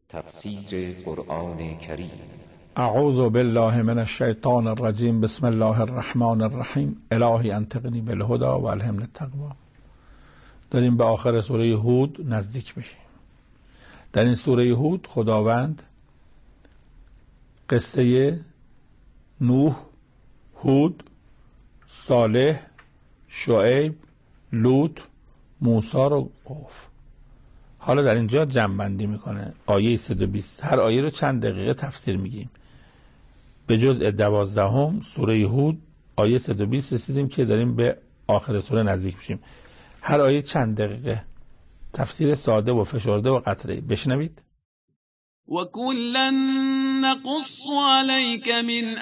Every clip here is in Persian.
تفسیر قرآن کریم. اعوذ بالله من الشیطان الرجیم. بسم الله الرحمن الرحیم. الهی انطقنی بالهدی و الهمنی التقوی. داریم به آخر سوره هود نزدیک میشیم. در این سوره هود خداوند قصه نوح، هود، صالح، شعیب، لوط، موسی رو گفت. حالا در اینجا جمع‌بندی میکنه. آیه 120 هر آیه رو چند دقیقه تفسیر میگیم. به جزء 12 سوره هود آیه 120 رسیدیم که داریم به آخر سوره نزدیک میشیم. هر آیه چند دقیقه تفسیر ساده و فشرده و قطعی. بشنوید. وَكُلًّا نَقُصُّ عَلَيْكَ مِنْ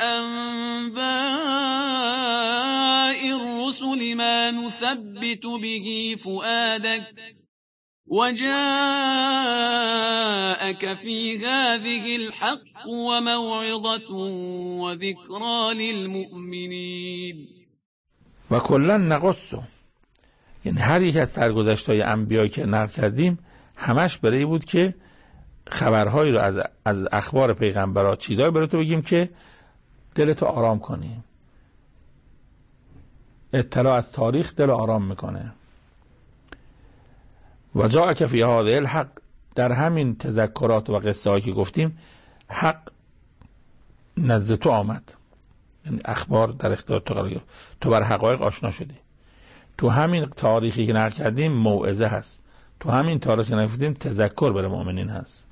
أَنْبَاءِ الرُّسُلِ مَا نُثَبِّتُ بِهِ فُؤَادَكَ وَجَاءَكَ فِي هَذِهِ الْحَقُّ وَمَوْعِظَةٌ وَذِكْرَى لِلْمُؤْمِنِينَ. و کلا نقص، یعنی هر یک از سرگذشت‌های انبیا که نقل کردیم همش برای بود که خبرهایی رو از اخبار پیغمبرات چیزایی برای تو بگیم که دلتو آرام کنی. اطلاع از تاریخ دل آرام میکنه. و جاءک فی هذه الحق، در همین تذکرات و قصه هایی که گفتیم حق نزد تو آمد، یعنی اخبار در اختیار تو قرار گرفت، تو بر حقایق آشنا شدی. تو همین تاریخی که نقل کردیم موعظه هست، تو همین تاریخی که نقل کردیم تذکر برای مؤمنین هست.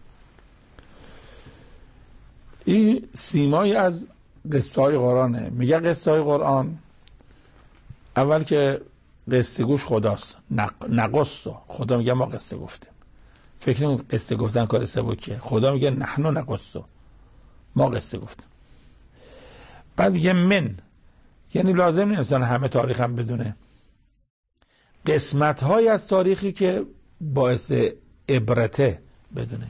این سیمایی از قصه های قرآنه. میگه قصه های قرآن اول که قصه گوش خداست. نقص، خدا میگه ما قصه گفتیم. فکر نمید قصه گفتن کار سبکه. خدا میگه نحن نقص، ما قصه گفتیم. بعد میگه من، یعنی لازم نیست همه تاریخ هم بدونه. قسمت های از تاریخی که باعث عبرته بدونه.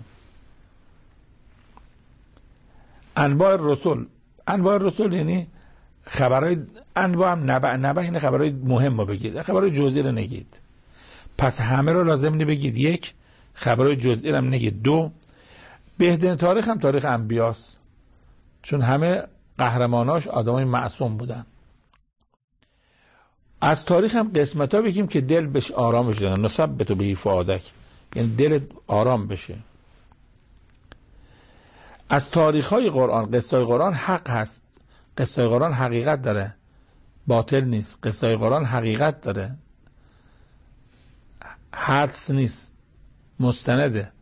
انواع رسول یعنی خبرهای انواع هم نبع یعنی خبرهای مهم رو بگید، خبرهای جزئی رو نگید. پس همه رو لازم نی بگید. یک، خبرهای جزئی رو هم نگید. دو، بهترین تاریخ هم تاریخ انبیاست، چون همه قهرماناش آدمای معصوم بودن. از تاریخ هم قسمت ها بگیم که دل بهش آرام بشه. نثبت به فؤادک، یعنی دل آرام بشه. از تاریخ های قرآن، قصه های قرآن حق هست. قصه های قرآن حقیقت داره، باطل نیست. قصه های قرآن حقیقت داره، حدس نیست، مستنده.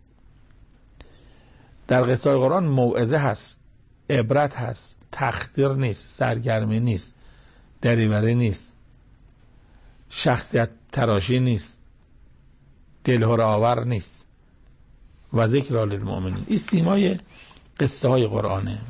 در قصه های قرآن موعظه هست، عبرت هست، تخدیر نیست، سرگرمی نیست، دریوری نیست، شخصیت تراشی نیست، دلهره آور نیست. و ذکر للمؤمنین. این سیمای قصه های قرآنه.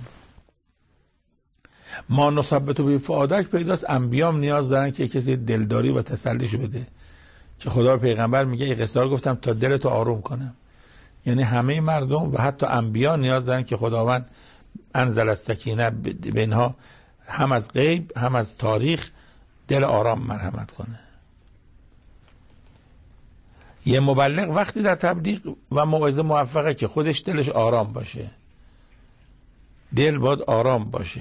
ما نثبت به فؤادک پیداست. انبیام نیاز دارن که کسی دلداری و تسلیشو بده، که خدا به پیغمبر میگه این قصه رو گفتم تا دلتو آروم کنم. یعنی همه مردم و حتی انبیا نیاز دارن که خداوند انزل السکینه به اینها، هم از غیب هم از تاریخ، دل آرام مرحمت کنه. یه مبلغ وقتی در تبلیغ و موعظه موفقه که خودش دلش آرام باشه. دل باید آرام باشه.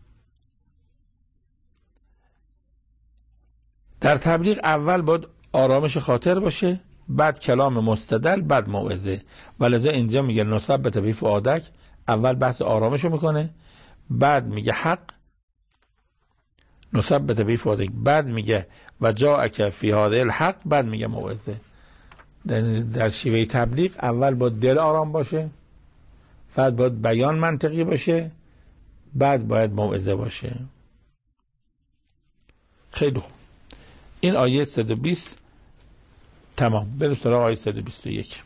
در تبلیغ اول باید آرامش خاطر باشه، بعد کلام مستدل، بعد موعظه. ولذا اینجا میگه نثبت به فؤادک، اول بحث آرامشو میکنه، بعد میگه حق، نثبت به فؤادک، بعد میگه و جاءک فی هذه الحق، بعد میگه موعظه. در شیوه تبلیغ اول باید دل آرام باشه، بعد باید بیان منطقی باشه، بعد باید موعظه باشه. خیلی خوب. این آیه 120 تمام. بریم سراغ آیه 121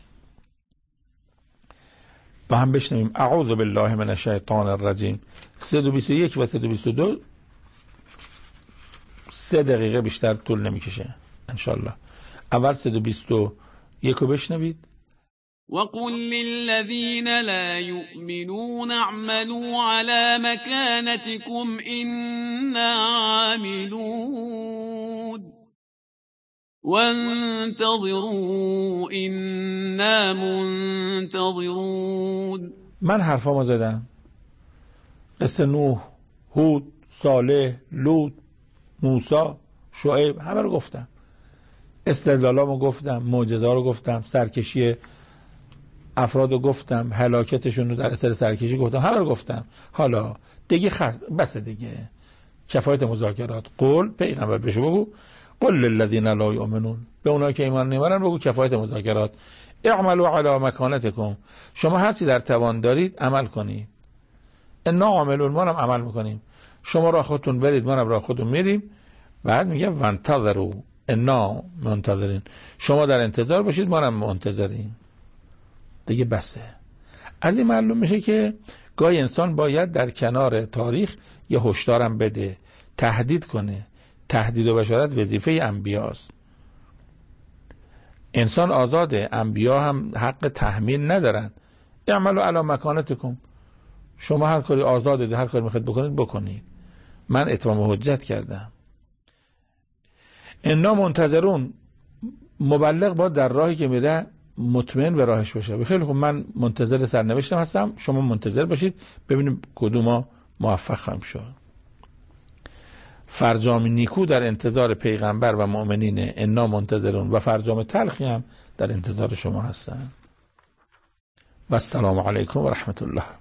با هم بشنویم. اعوذ بالله من الشیطان الرجیم. 121 و 122 3 دقیقه بیشتر طول نمیکشه انشالله. اول 121 رو بشنوید. وَقُلْ لِلَّذِينَ لَا يُؤْمِنُونَ اعْمَلُوا عَلَى مَكَانَتِكُمْ إِنَّا عَامِلُونَ وانتظروا إنا منتظرون. من حرفامو زدم، قصه نوح، هود، صالح، لوط، موسی، شعیب، همه رو گفتم، استدلالامو گفتم، معجزه‌ها رو گفتم، سرکشی افراد رو گفتم، هلاکتشون رو در اثر سرکشی گفتم، همه رو گفتم. حالا دیگه بس دیگه، کفایت مذاکرات. قول، پیغمبر بهشو بگو، قل للذین لا یؤمنون، به اونایی که ایمان نمیارن بگو کفایت مذاکرات. اعملوا علی مکانتکم، شما هر چی در توان دارید عمل کنید. انا عاملون، ما هم عمل میکنیم. شما راه خودتون برید، ما هم راه خودمون میریم. بعد میگه وانتظروا انا منتظرین، شما در انتظار باشید، ما هم منتظریم. دیگه بسه. از این معلوم میشه که گاهی انسان باید در کنار تاریخ یه هشدارم بده، تهدید کنه. تهدید و بشارت وظیفه انبیاست. انسان آزاده، انبیا هم حق تحمیل ندارن. اعملوا علی مکانتکم، شما هر کاری آزاده، هر کاری میخواید بکنید بکنید، من اتمام حجت کردم. انا منتظرون، مبلغ با در راهی که میره مطمئن به راهش باشه. خیلی خوب، من منتظر سرنوشتم هستم، شما منتظر باشید ببینیم کدوم ما موفق خواهیم شد. فرجام نیکو در انتظار پیغمبر و مؤمنین، انا منتظرون، و فرجام تلخی هم در انتظار شما هستن. و السلام علیکم و رحمت الله.